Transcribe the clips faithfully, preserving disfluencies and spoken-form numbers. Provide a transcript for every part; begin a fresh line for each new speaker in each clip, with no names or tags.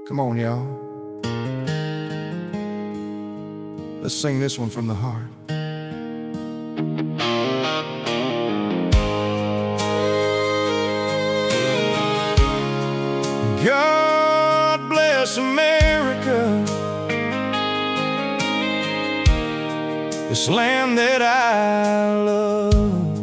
Come on, y'all. Let's sing this one from the heart. God bless America, this land that I love.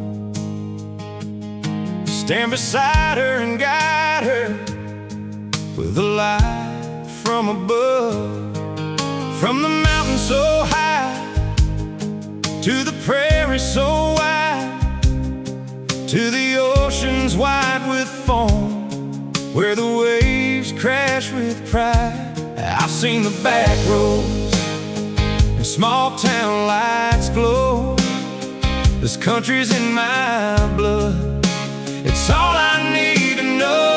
Stand beside her and guide her with a light from above. From the mountain so high to the prairie so wide, to the oceans wide with foam, where the waves crash with pride. I've seen the back roads and small town lights glow. This country's in my blood, it's all I need to know.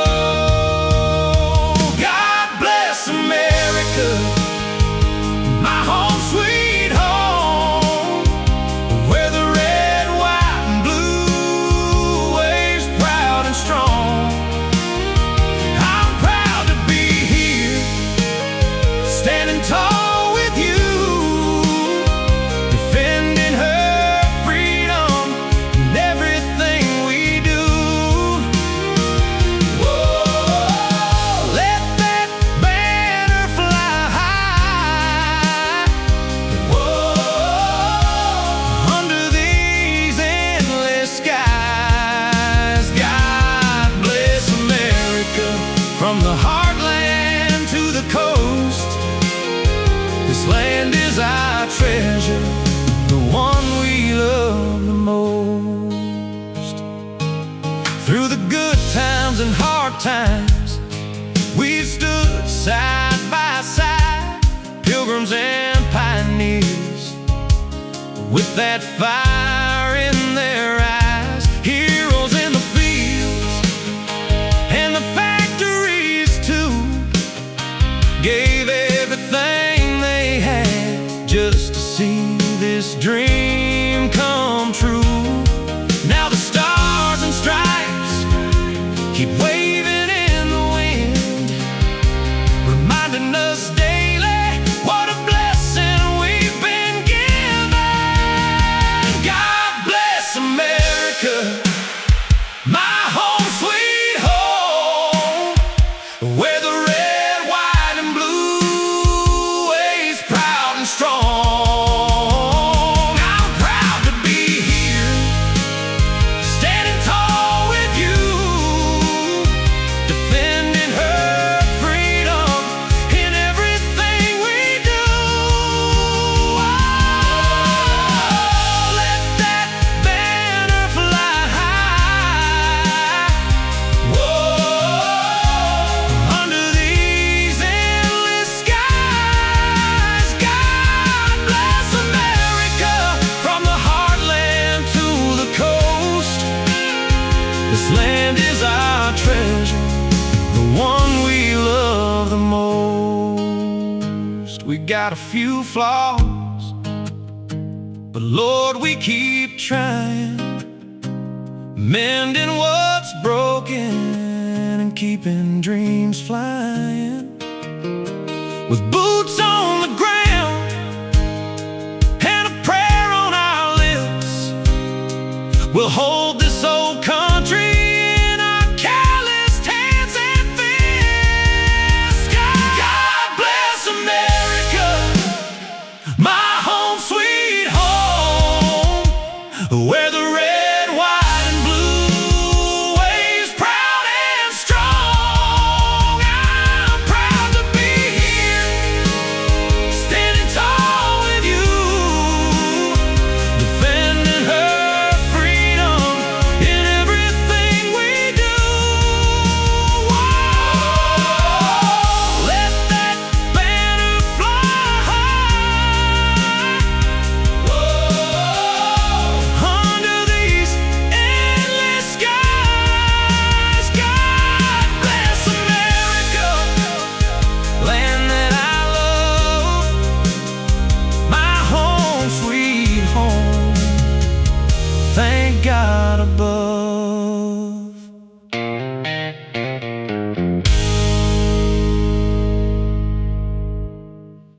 God bless America, my home sweet home, where the red, white, and blue waves proud and strong. I'm proud to be here, standing tall with you, defending her freedom and everything we do. Whoa, let that banner fly high. Whoa, under these endless skies. God bless America, from the heartland to the coast. This land is our treasure, the one we love the most. Through the good times and hard times, we've stood side by side, pilgrims and pioneers, with that fire in their eyes. Heroes in the fields and the factories too, gave everything they had just to see this dream come true. Now the stars and stripes keep waving in the wind, reminding us daily what a blessing we've been given. God bless America, my home sweet home, where the red, white, and blue waves proud and strong. I'm proud to be here, standing tall with you, defending her freedom in everything we do. Oh, let that banner fly high. Whoa, under these endless skies. God bless America, from the heartland to the coast. This land is our treasure, the one we love the most. We got a few flaws, but Lord, we keep trying, mending what's broken and keeping dreams flying. With boots